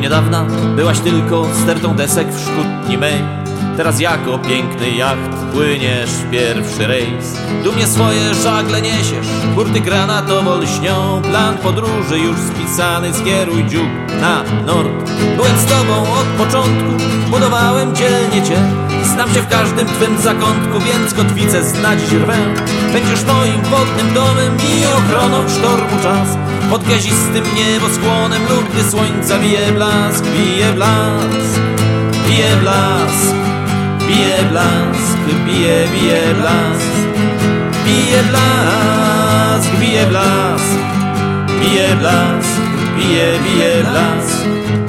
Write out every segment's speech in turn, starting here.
Do niedawna byłaś tylko stertą desek w szkutni mej. Teraz jako piękny jacht płyniesz pierwszy rejs. Dumnie swoje żagle niesiesz, burty granatowo lśnią. Plan podróży już spisany, skieruj dziób na nord. Byłem z tobą od początku, budowałem dzielnie cię. Znam się w każdym twym zakątku, więc kotwicę znać rwę. Będziesz moim wodnym domem i ochroną sztormu czas. Pod gwiaździstym nieboskłonem lub gdy słońca bije blask, bije blask, bije blask. Bije blask, bije, bije blask. Bije blask, bije blask. Bije blask, bije, bije blask.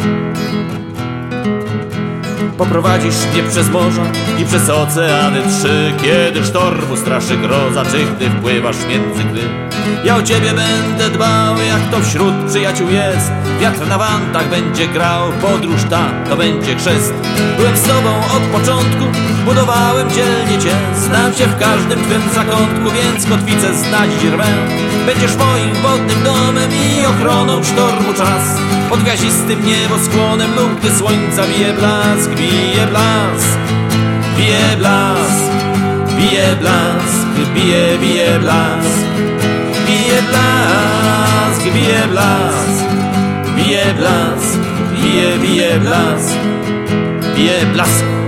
Poprowadzisz mnie przez morza i przez oceany trzy. Kiedy sztormu straszy groza, czy gdy wpływasz między gry. Ja o ciebie będę dbał, jak to wśród przyjaciół jest. Wiatr na wantach będzie grał, podróż ta to będzie chrzest. Byłem z tobą od początku, budowałem dzielnie cię. Znam się w każdym twym zakątku, więc kotwicę znać rwę. Będziesz moim wodnym domem i ochroną sztormu czas. Pod gwiaździstym nieboskłonem lub gdy słońca bije blask, bije blask, bije blask, bije blask, bije, bije blask. Bije blask, bije blask, bije blask, bije, bije blask, bije blask.